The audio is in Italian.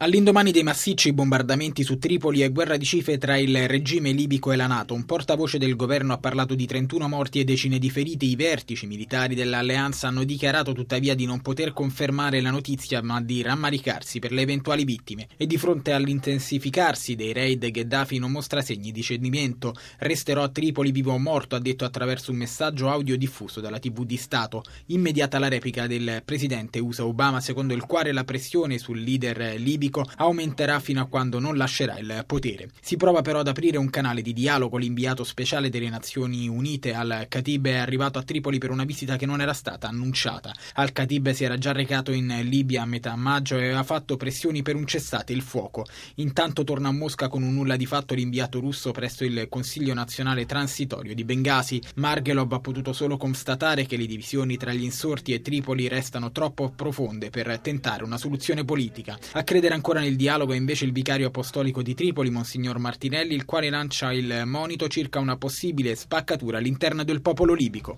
All'indomani dei massicci bombardamenti su Tripoli e guerra di cifre tra il regime libico e la NATO, un portavoce del governo ha parlato di 31 morti e decine di feriti. I vertici militari dell'alleanza hanno dichiarato tuttavia di non poter confermare la notizia, ma di rammaricarsi per le eventuali vittime. E di fronte all'intensificarsi dei raid, Gheddafi non mostra segni di cedimento. Resterò a Tripoli vivo o morto, ha detto attraverso un messaggio audio diffuso dalla TV di Stato. Immediata la replica del presidente USA Obama, secondo il quale la pressione sul leader libico aumenterà fino a quando non lascerà il potere. Si prova però ad aprire un canale di dialogo. L'inviato speciale delle Nazioni Unite Al-Khatib è arrivato a Tripoli per una visita che non era stata annunciata. Al-Khatib si era già recato in Libia a metà maggio e aveva fatto pressioni per un cessate il fuoco. Intanto torna a Mosca con un nulla di fatto l'inviato russo presso il Consiglio nazionale transitorio di Bengasi. Margelov ha potuto solo constatare che le divisioni tra gli insorti e Tripoli restano troppo profonde per tentare una soluzione politica. A credere ancora nel dialogo è invece il vicario apostolico di Tripoli, Monsignor Martinelli, il quale lancia il monito circa una possibile spaccatura all'interno del popolo libico.